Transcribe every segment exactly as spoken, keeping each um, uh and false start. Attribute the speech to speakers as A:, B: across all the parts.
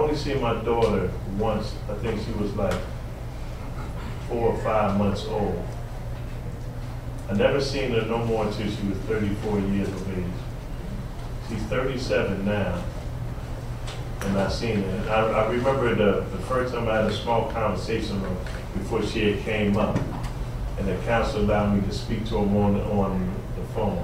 A: only seen my daughter once. I think she was like four or five months old. I never seen her no more until she was thirty-four years of age. She's thirty-seven now, and I seen her. And I, I remember the, the first time I had a small conversation with her before she had came up, and the counselor allowed me to speak to her on the, on the phone.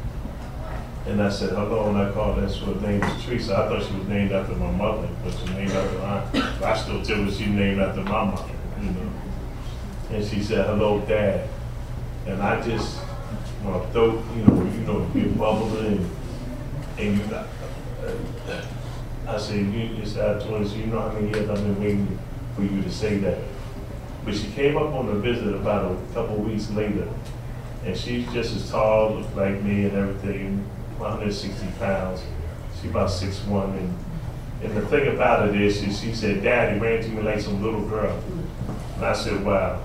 A: And I said, hello, and I called her. So her name was Teresa. I thought she was named after my mother, but she was named after her. I still tell her she's named after my mother, you know. And she said, hello, Dad. And I just, my throat, you know, you know, get bubbling, and you got, uh, I said, you just, I told her, so you know how many years I've been waiting for you to say that. But she came up on a visit about a couple weeks later, and she's just as tall, looked like me and everything, one hundred sixty pounds. She's about six one, and, and the thing about it is, she, she said, Daddy ran to me like some little girl. And I said, wow.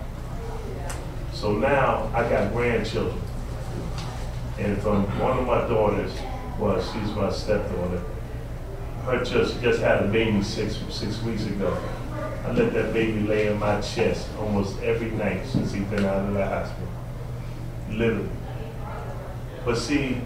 A: So now I got grandchildren. And from one of my daughters, well, she's my stepdaughter, her just, she just had a baby six, six weeks ago. I let that baby lay in my chest almost every night since he's been out of the hospital, literally. But see,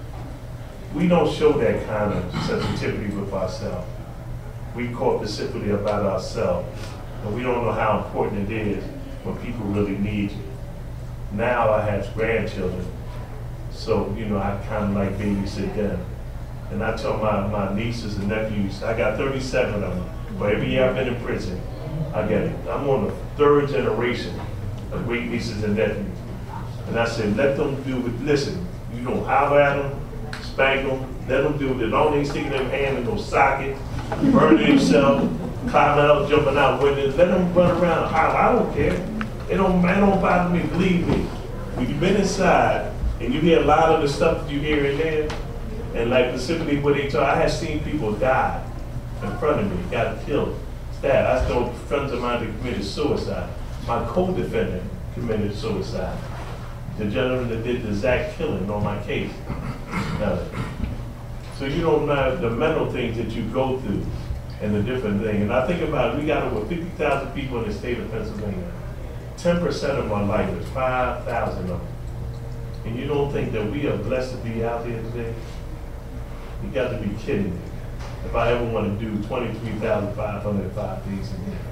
A: we don't show that kind of sensitivity with ourselves. We corpusivity about ourselves, and we don't know how important it is when people really need you. Now I have grandchildren, so you know I kind of like babysit them. And I tell my, my nieces and nephews, I got thirty-seven of them, but every year I've been in prison, I get it. I'm on the third generation of great nieces and nephews. And I said, let them do it, listen, you know, holler at them, spank them, let them do it. Don't even stick their hand in no socket, burn themselves, climbing out, jumping out windows, let them run around and holler, I don't care. It don't, it don't bother me, believe me. When you've been inside and you hear a lot of the stuff that you hear in there, and like specifically what they talk, I have seen people die in front of me, got killed, stabbed. I know friends of mine that committed suicide. My co-defendant committed suicide. The gentleman that did the Zach killing on my case. Now, so you don't know the mental things that you go through and the different things. And I think about it, we got over fifty thousand people in the state of Pennsylvania. ten percent of my life is five thousand of them. And you don't think that we are blessed to be out here today? You got to be kidding me. If I ever want to do twenty-three thousand five hundred five days a year.